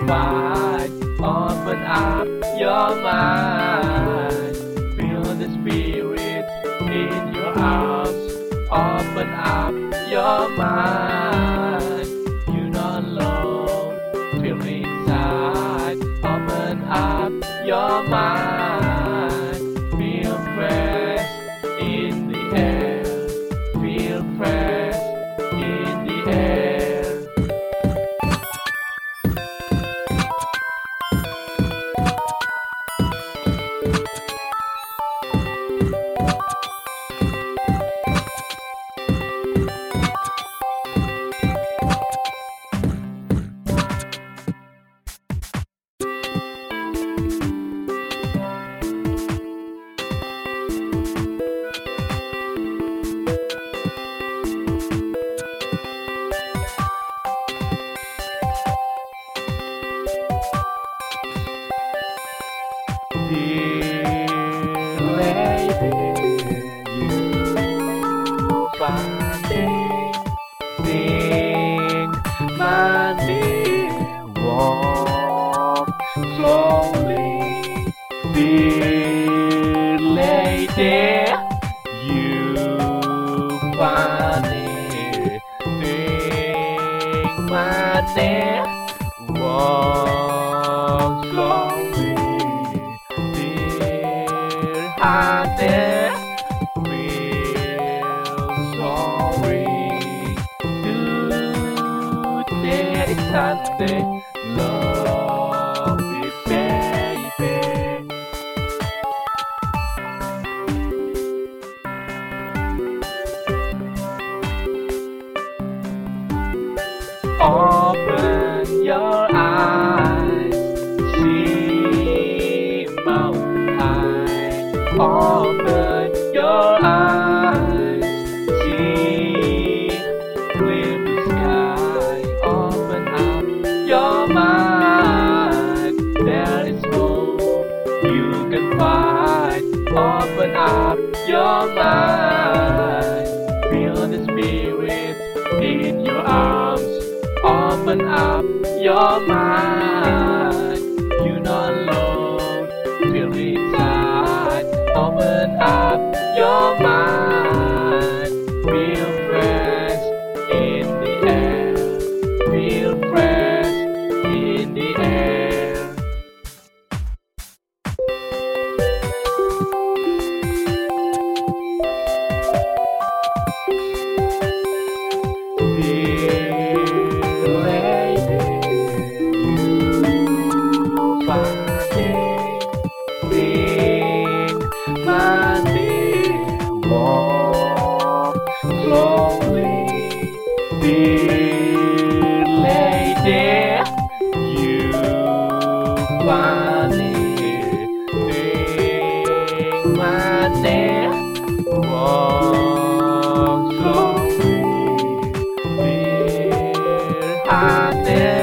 find. Open up your mind. Feel the spirit in your arms. Open up your mind. You're not alone. Feel inside. Open up your mind. Feel fresh in the air. Feel fresh in the air. Dear lady, you finding my dear, walk slowly. Dear lady, you finding my dear, walk slowly. Hearted, feel sorry. Today is Sunday, love it, baby. Open your eyes, see mountain high. Open your eyes, see clear blue sky. Open up your mind, there is hope you can find. Open up your mind, feel the spirit in your arms. Open up your mind, you're not alone, feel inside. Open up your mind, feel fresh in the air, feel fresh in the air. Dear lady, you finding my dear, walk slowly. Dear lady, you finding my dear, walk slowly. Dear hearted,